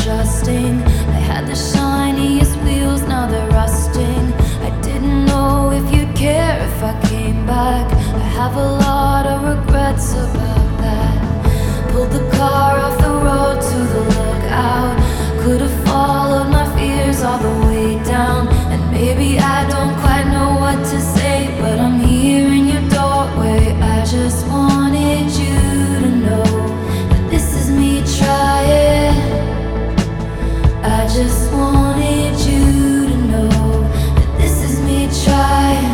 adjusting. I had the shiniest wheels, now they're rusting. I didn't know if you'd care if I came back. I have a lot of regrets about that. Pulled the car off the road to the lookout. Could have followed my fears all the way down. And maybe I don't quite know what to say, but I'm here in your doorway. I just wanted you to know that this is me trying. I just wanted you to know that this is me trying.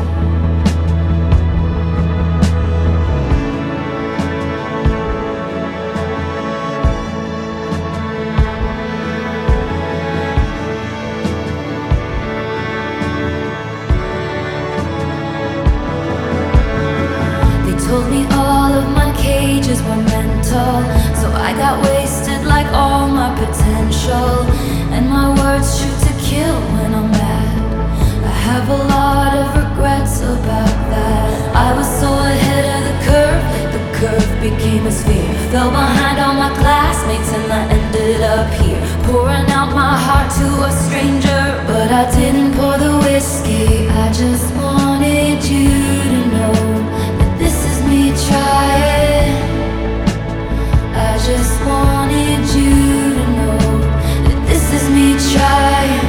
Told me all of my cages were mental, so I got wasted like all my potential. And my words shoot to kill when I'm mad. I have a lot of regrets about that. I was so ahead of the curve became a sphere. Fell behind all my classmates and I ended up here, pouring out my heart to a stranger. But I didn't pour the whiskey, I just wanted you to know this is me trying. I just wanted you to know that this is me trying.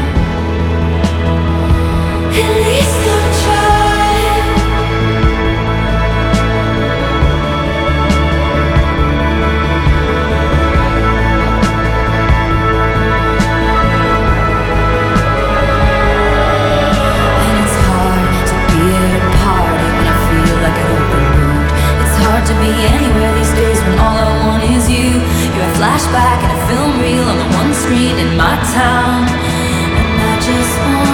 At least I'm trying. And it's hard to be at a party when I feel like an open wound. It's hard to be anywhere these days when all I want is you. You're a flashback and a film reel on the one screen in my town. And I just want